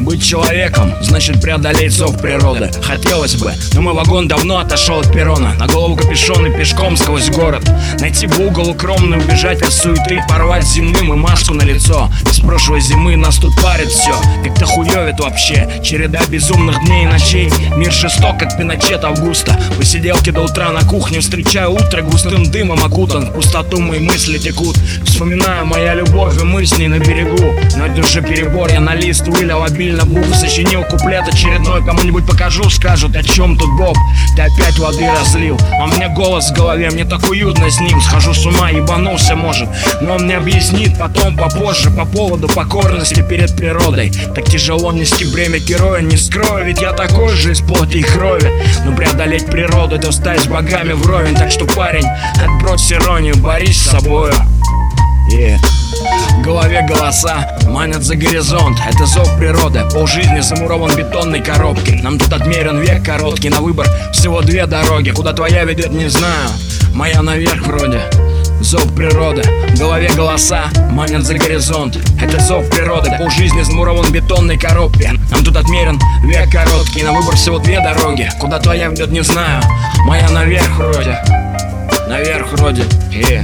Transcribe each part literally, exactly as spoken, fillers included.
Быть человеком значит преодолеть зов природы. Хотелось бы, но мой вагон давно отошел от перрона. На голову капюшон и пешком сквозь город. Найти бы угол укромный, убежать от суеты, порвать с земным и маску на лицо. С прошлой зимы нас тут парит все, как-то хуёвит вообще. Череда безумных дней и ночей. Мир жесток, как Пиночет Августа. Посиделки до утра на кухне, встречаю утро густым дымом окутан. В пустоту мои мысли текут. Вспоминаю моя любовь и мы с ней на берегу. Но это уже перебор, я на лист вылил обильно бух. Сочинил куплет очередной, кому-нибудь покажу, скажут, о чем тут Боб. Ты опять воды разлил, а у меня голос в голове, мне так уютно с ним. Схожу с ума, ебанулся может, но он мне объяснит потом, попозже, по поводу покорности перед природой. Так тяжело нести бремя героя, не скрою, ведь я такой же из плоти и крови. Но преодолеть природу, это встать с богами вровень. Так что, парень, отбрось иронию, борись с собою. Yeah. В голове голоса манят за горизонт. Это зов природы, полжизни замурован в бетонной коробке. Нам тут отмерен век короткий, на выбор всего две дороги. Куда твоя ведет, не знаю, моя наверх вроде. Зов природы, в голове голоса манят за горизонт. Это зов природы, полжизни замурован в бетонной коробке. Нам тут отмерен век короткий, на выбор всего две дороги. Куда твоя ведет, не знаю, моя наверх вроде. Наверх вроде, yeah.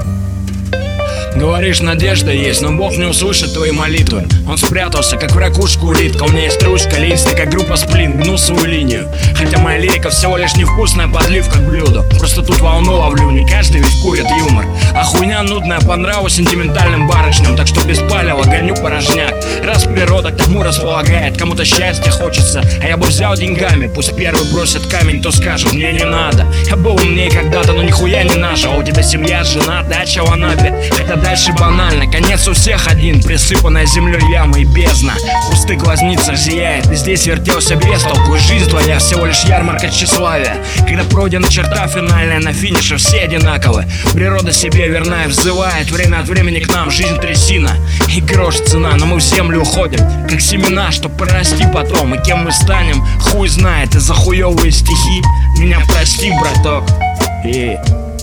Говоришь, надежда есть, но Бог не услышит твои молитвы. Он спрятался, как в ракушку улитка. У меня есть ручка, лист, как группа Сплин. Гну свою линию. Хотя моя лирика всего лишь невкусная подливка к блюду. Просто тут волну ловлю, не каждый ведь курит юмор. А хуйня нудная по нраву сентиментальным барышням. Так что без палева гоню порожняк. Раз природа к тому располагает, кому-то счастья хочется, а я бы взял деньгами. Пусть первый бросит камень, то скажет, мне не надо. Я был умнее когда-то, но нихуя не нажил. У тебя семья, жена, дача в Анапе. Хотя дальше банально, конец у всех один. Присыпанная землей яма и бездна. В пустых глазницах зияет, и здесь вертелся без толку. И жизнь твоя всего лишь ярмарка тщеславия. Когда пройдена черта финальная, на финише все одинаковы. Природа себе верна и взывает время от времени к нам. Жизнь трясина и грош цена, но мы в землю уходим, как семена, чтоб прорасти потом. И кем мы станем, хуй знает. И за хуёвые стихи меня прости, браток. И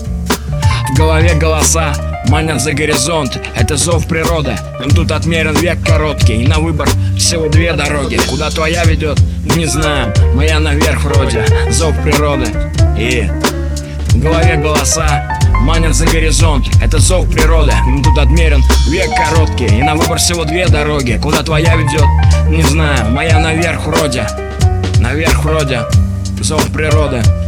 в голове голоса манят за горизонт, это зов природы. Нам тут отмерен век короткий, и на выбор всего две дороги. Куда твоя ведет, не знаю, моя наверх вроде. Зов природы. И в голове голоса манят за горизонт, это зов природы. Нам тут отмерен век короткий, и на выбор всего две дороги. Куда твоя ведет, не знаю, моя наверх вроде. Наверх вроде. Зов природы.